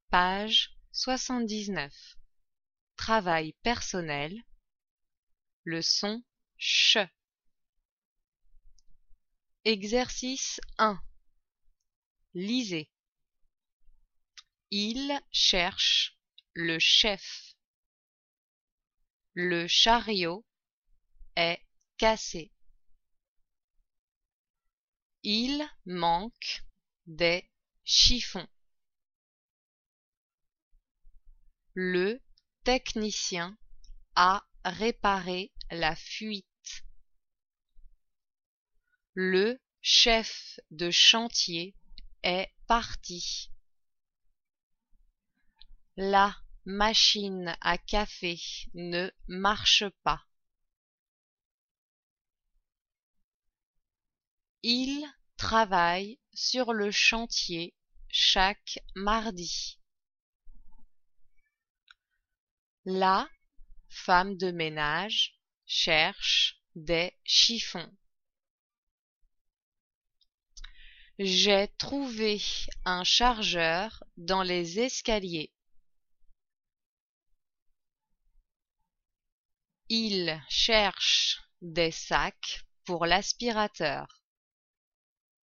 Page 79. Travail personnel. Le son ch. Exercice 1. Lisez. Il cherche le chef. Le chariot est cassé. Il manque des chiffons. Le technicien a réparé la fuite. Le chef de chantier est parti. La machine à café ne marche pas. Il travaille sur le chantier chaque mardi. La femme de ménage cherche des chiffons. J'ai trouvé un chargeur dans les escaliers. Il cherche des sacs pour l'aspirateur.